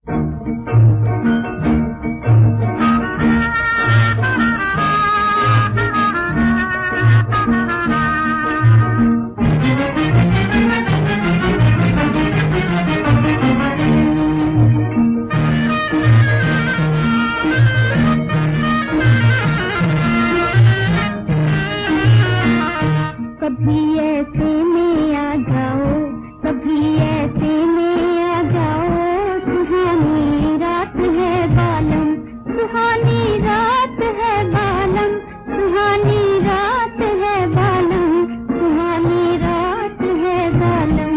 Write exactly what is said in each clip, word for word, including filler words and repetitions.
कभी ऐसे में आ जाओ, कभी ऐसे में आ जाओ, सुहानी रात है बालम, सुहानी रात है बालम, सुहानी रात है बालम, सुहानी रात है बालम।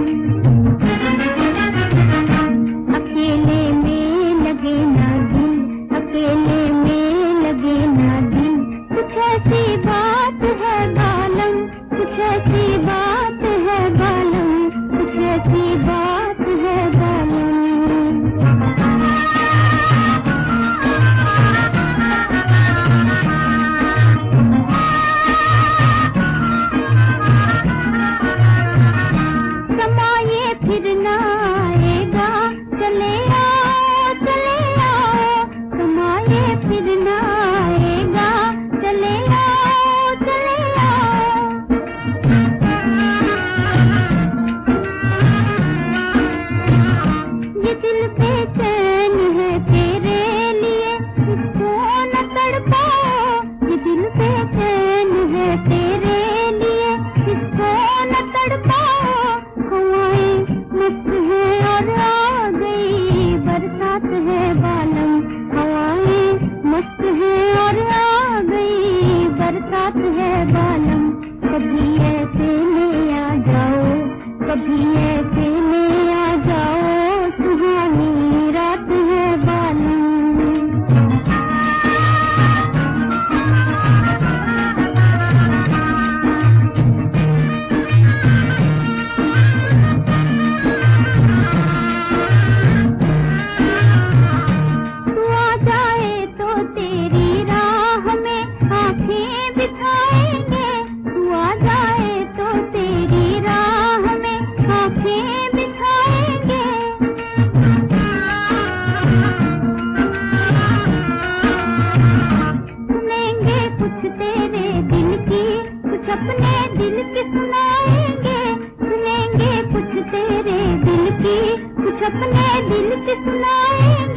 अकेले में लगे ना दिल, अकेले में लगे ना दिल, कुछ ऐसी बात है बालम, कुछ ऐसी बात है बालम, कुछ ऐसी बात है बालम। समाये फिर ना आएगा, चले आओ चले आओ, समाये फिर ना आएगा, चले आओ चले आओ। ये दिल बेचैन है तेरे लिए, इसको न तड़पाओ, ये दिल बेचैन है तेरे लिए, इसको न तड़पाओ। हवाएं मस्त है और आ गई बरसात है बालम, हवाएं मस्त है और आ गई बरसात है बालम। कभी ऐसे में आ जाओ, कभी ऐसे में आ जाओ, सुहानी रात है बालम। तू आ जाए तो तेरी राह में आंखें बिछाएंगे, तू आ जाए तो तेरी राह में आंखें बिछाएंगे। सुनेंगे कुछ तेरे दिल की, कुछ अपने दिल की सुनाएंगे, सुनेंगे कुछ तेरे दिल की, कुछ अपने दिल की सुनाएंगे।